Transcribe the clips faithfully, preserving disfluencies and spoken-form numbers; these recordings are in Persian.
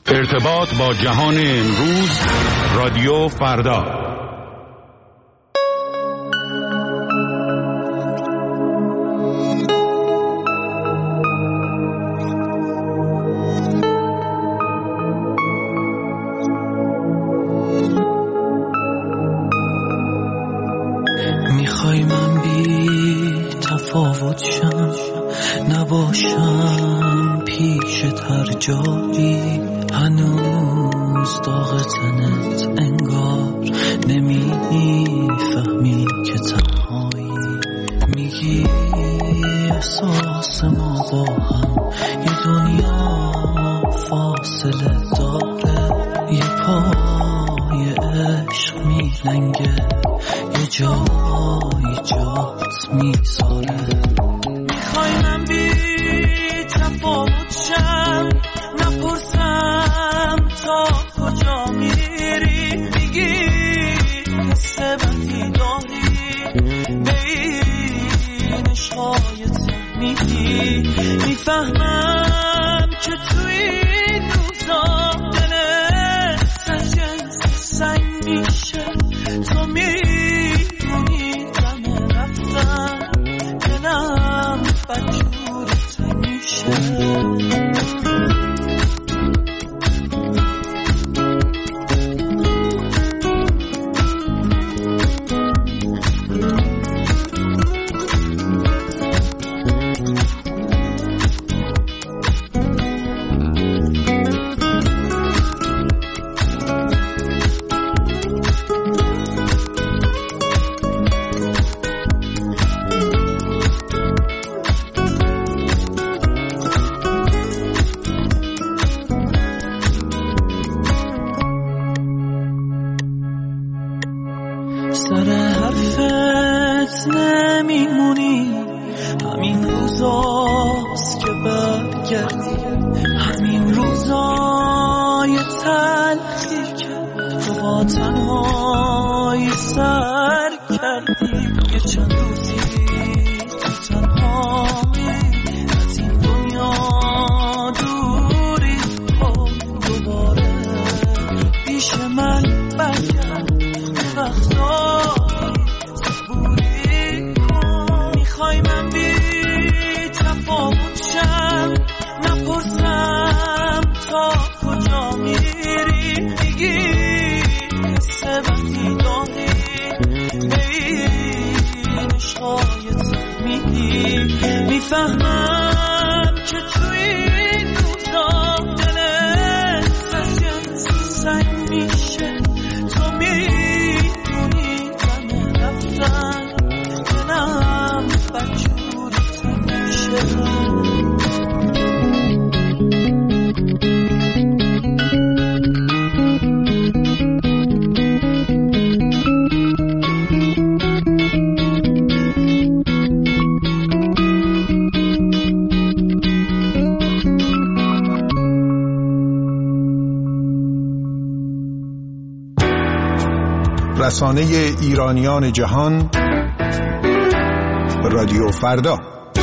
ارتباط با جهان امروز، رادیو فردا. میخوای من بی تفاوت شم، نباشم پیشت هر جایی، هنوز داغ تنت انگار نمیفهمی که تنهایی. میگی احساس ما با هم یه دنیا فاصله داره، یه پای عشق میلنگه، یه جایی جات میذاره. میخوای من بی تفاوت شم، نپرسم تا کجا میری، میگی حس بدی داری، به این عشقایت میگی. میفهمم که توی این روزا دلت سنگ سنگ میشه، تو میدونی دم رفتن دلم بدجورت میشه. سر حرفت نمیمونی، همین روزاست که برگردی، همین روزای تلخی که تو با تنهایی سر کردی. یه چند روزی تو تنهایی از این دنیا دوری کن، دوباره پیش من برگرد، وقتایی صبوری کن. میخوای من بی تفاوت شم، نپرسم تا کجا میری، میگی حس بدی داری، به این عشقایت میگی. میفهمم که توی این روزا دلت سنگ سنگ میشه، تو میدونی دم رفتن دلم بدجورت میشه. رسانه ایرانیان جهان، رادیو فردا.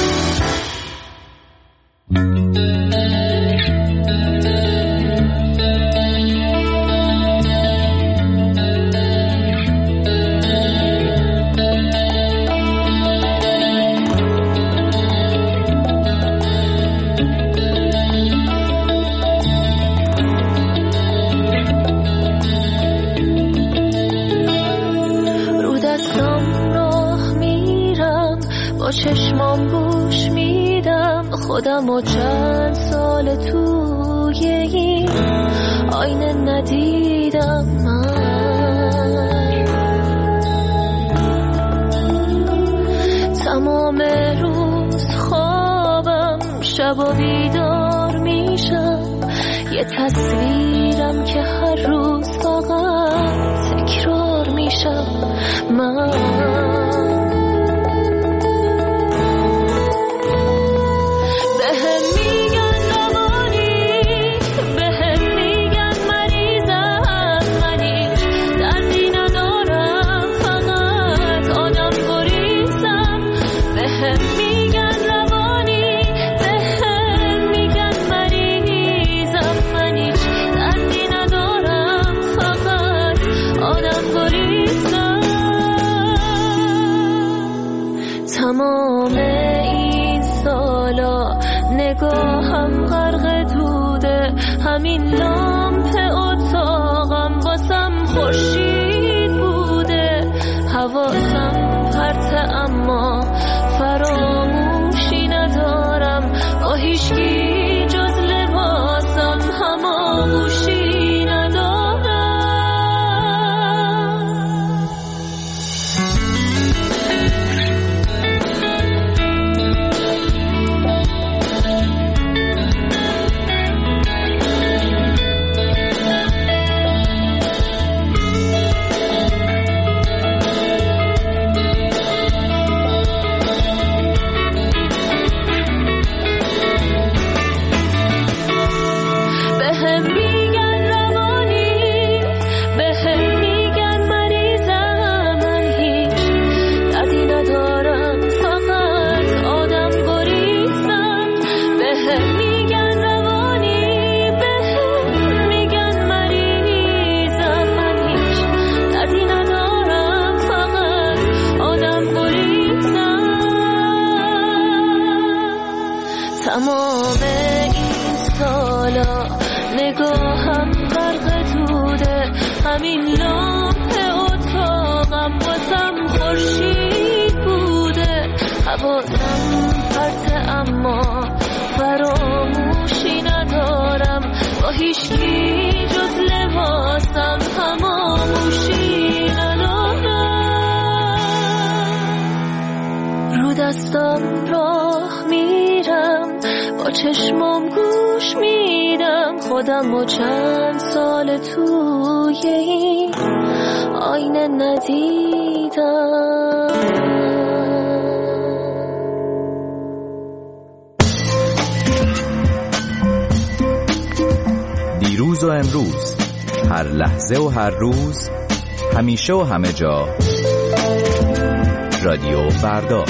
چشمام گوش میدم خودم و چند سال توی این آینه ندیدم من. تمام روز خوابم، شب و بیدار میشم، یه تصویرم که هر روز فقط تکرار میشم من. هیچکی جز لباسم هماغوشی ندارم. تمام این سالا نگاهم غرق دوده، همین لامپ اتاقم واسم خورشید بوده. حواسم پرته اما فراموشی ندارم، با هیچکی جز لباسم هماغوشی ندارم. رو دستم راه میرم، با چشمام گوش میدم خودم و چند سال توی این آینه ندیدم. دیروز و امروز، هر لحظه و هر روز، همیشه و همه جا، رادیو فردا.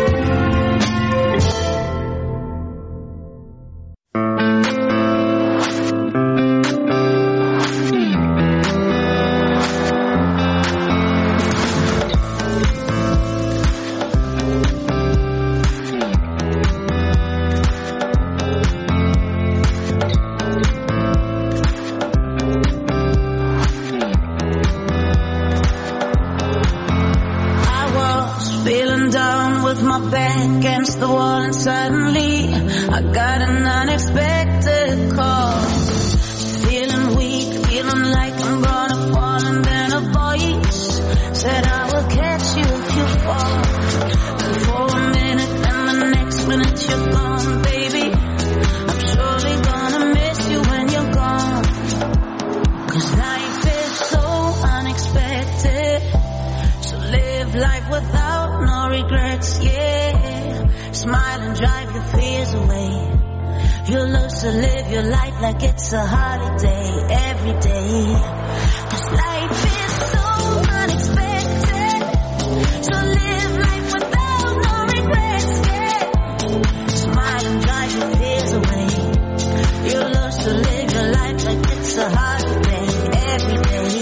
It's a holiday every day. 'Cause life is so unexpected. So live life without no regrets. Yeah. Smile and drive your fears away. You love to live your life like it's a holiday every day.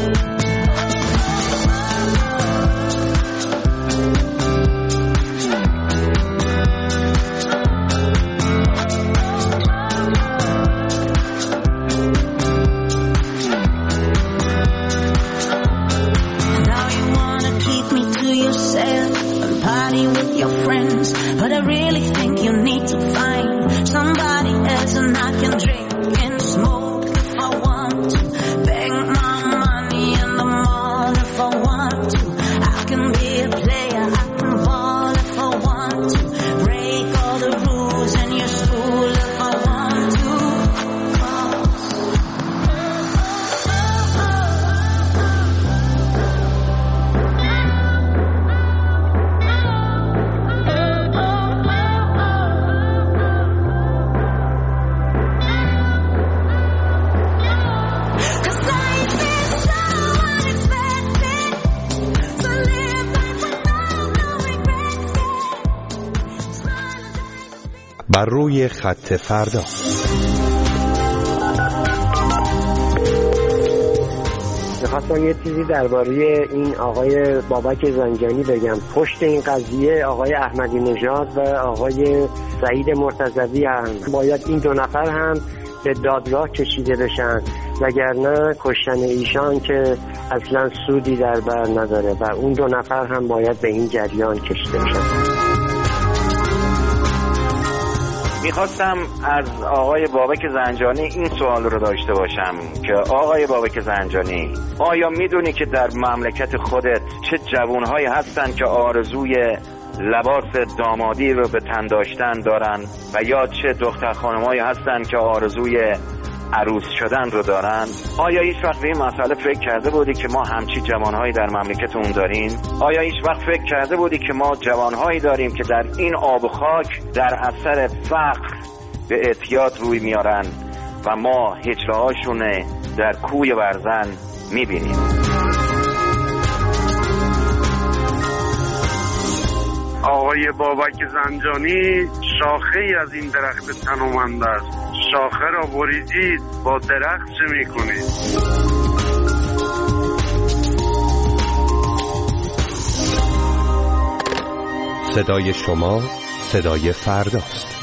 But I really think you need to find somebody else, and I can drink and smoke if I want to, beg my money in the mall if I want to. I can be a player, I can ball if I want to, break all the rules in your school if I want to. بر روی خط فردا. میخواستم یه چیزی درباره این آقای بابک زنجانی بگم. پشت این قضیه آقای احمدی نژاد و آقای سعید مرتضوی هم. باید این دو نفر هم به دادگاه کشیده بشن، وگرنه کشتن ایشان که اصلا سودی در بر نداره و اون دو نفر هم باید به این جریان کشیده بشن. میخواستم از آقای بابک زنجانی این سوال رو داشته باشم که آقای بابک زنجانی، آیا میدونی که در مملکت خودت چه جوانهایی هستن که آرزوی لباس دامادی رو به تن داشتن دارن و یا چه دختر خانمایی هستن که آرزوی عروس شدن رو دارن؟ آیا هیچ وقت به این مسئله فکر کرده بودی که ما همچی جوانهایی در مملکتمون داریم؟ آیا هیچ وقت فکر کرده بودی که ما جوانهایی داریم که در این آب و خاک در اثر فقر به اعتیاد روی میارن و ما هجرهاشون در کوی برزن میبینیم؟ آقای بابک زنجانی شاخه ای از این درخت تنومند است. شاخه را بریدید، با درخت چه میکنید؟ صدای شما صدای فرداست.